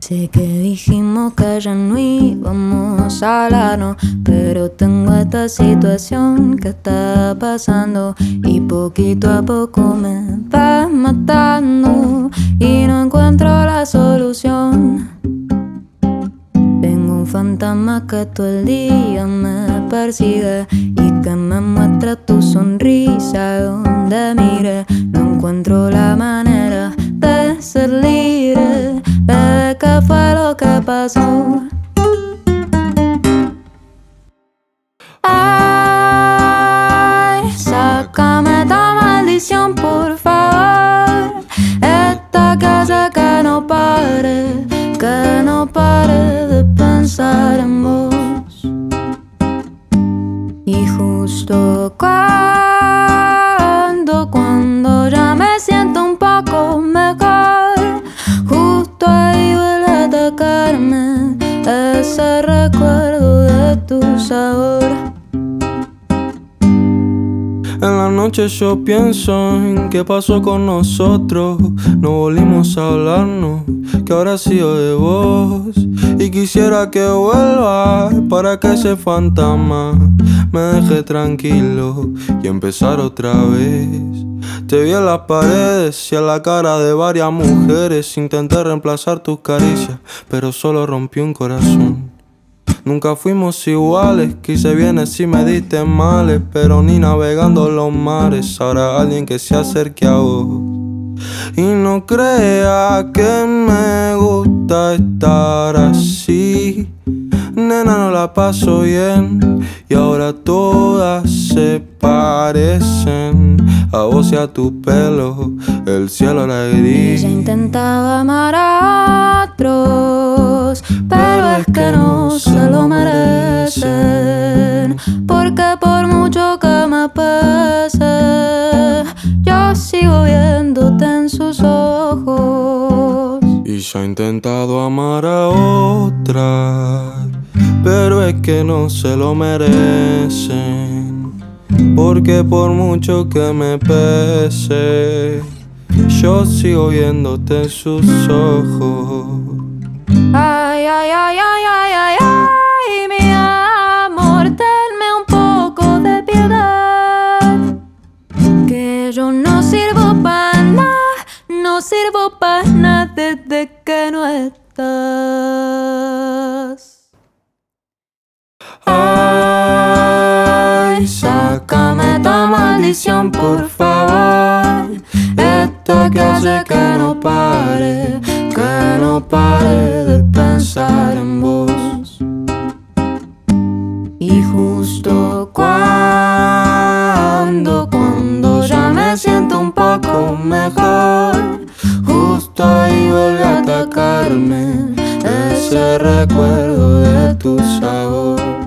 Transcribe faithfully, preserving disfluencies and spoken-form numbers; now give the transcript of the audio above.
Sé que dijimos que ya no íbamos a hablarnos, pero tengo esta situación que está pasando y poquito a poco me va matando y no encuentro la solución. Tengo un fantasma que todo el día me persigue y que me muestra tu sonrisa donde mire. No encuentro la manera de ser libre. Bebé, ¿qué fue lo que pasó? Ay, sácame esta maldición, por favor. Esta que hace que no pare, que no pare de pensar en vos. Y justo cuando, cuando ya me siento un poco mejor, justo ahí vuelve a atacarme ese recuerdo de tu sabor. En la noche yo pienso en qué pasó con nosotros. No volvimos a hablarnos, que ahora sido de vos. Y quisiera que vuelva para que ese fantasma me deje tranquilo y empezar otra vez. Te vi en las paredes y en la cara de varias mujeres. Intenté reemplazar tus caricias, pero solo rompí un corazón. Nunca fuimos iguales, quise bienes y me diste males, pero ni navegando los mares habrá alguien que se acerque a vos. Y no crea que me gusta estar así, nena, no la paso bien y ahora todas se parecen a vos y a tu pelo, el cielo era gris. Ella intentaba amar a otros, pero es que no se lo merecen, porque por mucho que me pese, yo sigo viéndote en sus ojos. Y ya he intentado amar a otra, pero es que no se lo merecen, porque por mucho que me pese, yo sigo viéndote en sus ojos. Ay, ay, ay, ay, ay, ay, ay, mi amor, tenme un poco de piedad, que yo no sirvo para nada, no sirvo para nada desde que no estás. Ay, sácame esta maldición, por favor. Esta que hace que no pare, que no pare de pensar en vos. Y justo cuando, cuando ya me siento un poco mejor, justo ahí vuelve a atacarme ese recuerdo de tu sabor.